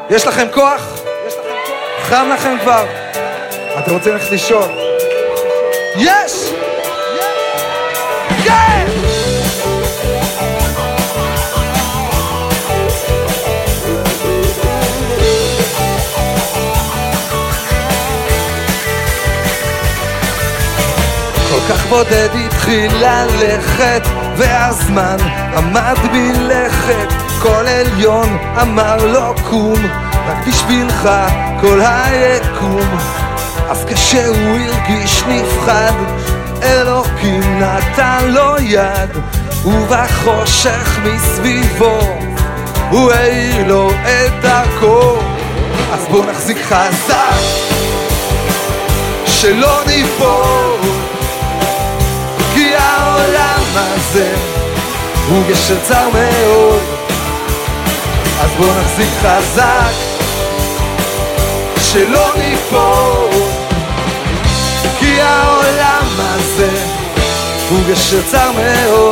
יש לכם כוח? חם לכם כבר? אתם רוצים ללכת לישון? יש! כן! כל כך בודד התחיל ללכת והזמן עמד מלכת, כל עליון אמר לו קום, רק בשבילך כל היקום. אז כשהוא הרגיש נפחד, אלוקים נתן לו יד, ובחושך מסביבו הוא העיר לו את דרכו. אז בוא נחזיק חזק שלא ניפול, כי העולם הזה הוא גשר צר מאוד. אז בוא נחזיק חזק שלא ניפול, כי העולם הזה הוא גשר צר מאוד.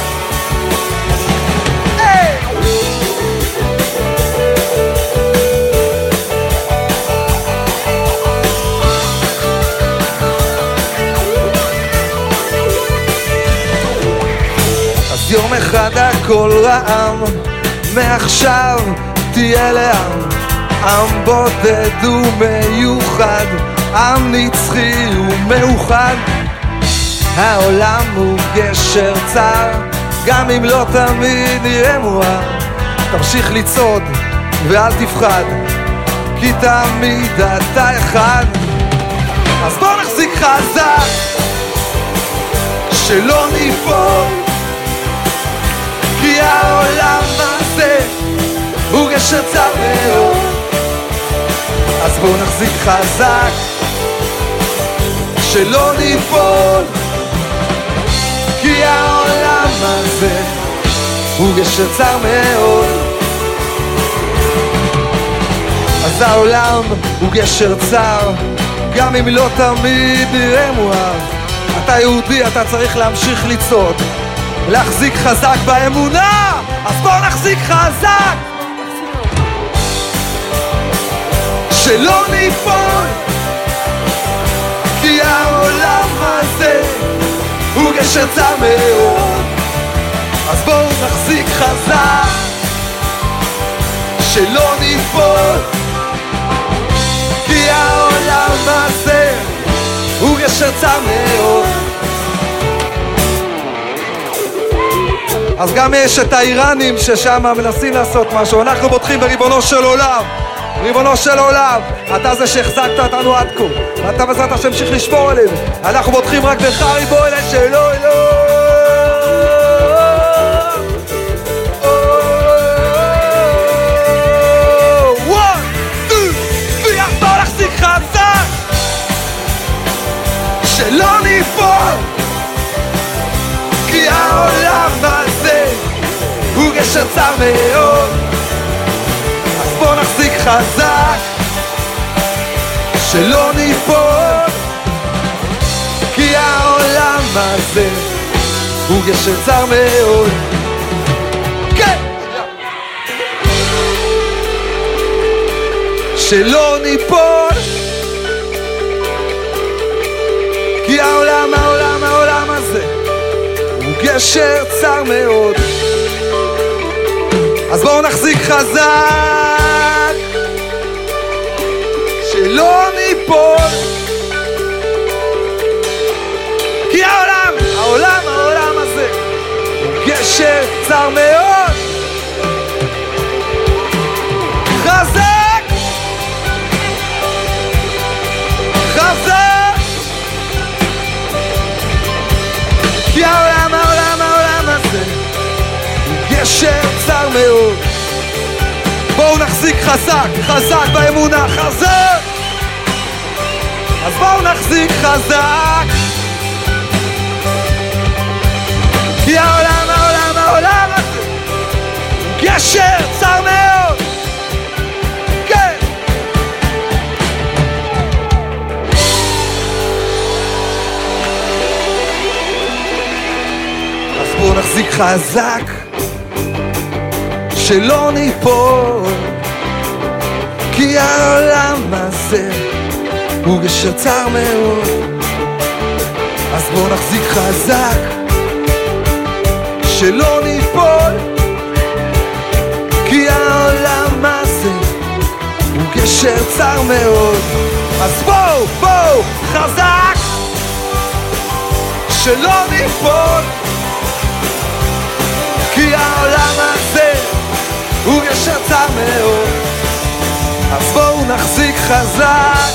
אז יום אחד הכל רעם, מעכשיו תהיה לעם, עם בודד ומיוחד, עם נצחי ומאוחד. העולם הוא גשר צר, גם אם לא תמיד נראה מואר. תמשיך לצעוד ואל תפחד, כי תמיד אתה אחד. אז בוא נחזיק חזק שלא ניפול, כי העולם הזה הוא גשר צר מאוד. אז בוא נחזיק חזק שלא ניפול, כי העולם הזה הוא גשר צר מאוד. אז העולם הוא גשר צר, גם אם לא תמיד נראה מואר. אתה יהודי, אתה צריך להמשיך לצעוד, להחזיק חזק באמונה. אז בוא נחזיק חזק שלא ניפול, כי העולם הזה הוא גשר צר מאוד. אז בואו נחזיק חזק שלא ניפול, כי העולם הזה הוא גשר צר מאוד. אז גם יש את האיראנים ששם מנסים לעשות משהו. אנחנו בוטחים בריבונו של עולם. ריבונו של עולם, אתה זה שהחזקת אותנו עד כה, ואתה בעזרת השם תמשיך לשמור עלינו. אנחנו בוטחים רק בך ריבונו של עולם. בוא נחזיק חזק שלא ניפול, כי העולם הזה הוא גשר צר מאוד. אז בוא נחזיק חזק שלא ניפול, כי העולם הזה הוא גשר צר מאוד. כן! שלא ניפול, כי העולם הזה הוא גשר צר מאוד. אז בואו נחזיק חזק שלא ניפול, כי העולם הזה הוא גשר צר מאוד. חזק, חזק, כי העולם הזה הוא גשר צר מאוד. בואו נחזיק חזק באמונה, חזק. אז בואו נחזיק חזק, כי העולם הזה הוא גשר צר מאוד. כן. אז בואו נחזיק חזק שלא ניפול, כי העולם הזה הוא גשר צר מאוד, אז בוא נחזיק חזק שלא ניפול, כי העולם הזה הוא גשר צר מאוד, אז בואו חזק שלא ניפול, כי העולם הזה הוא גשר צר מאוד, אז בואו נחזיק חזק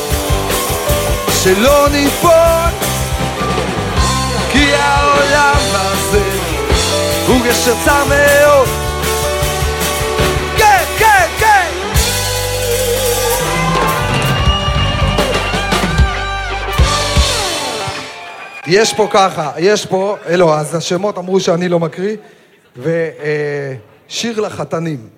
שלא ניפול, כי העולם הזה הוא גשר צר מאוד. כן, כן, כן. יש פה ככה, יש פה, אז השמות אמרו שאני לא מקריא, ושיר לחתנים.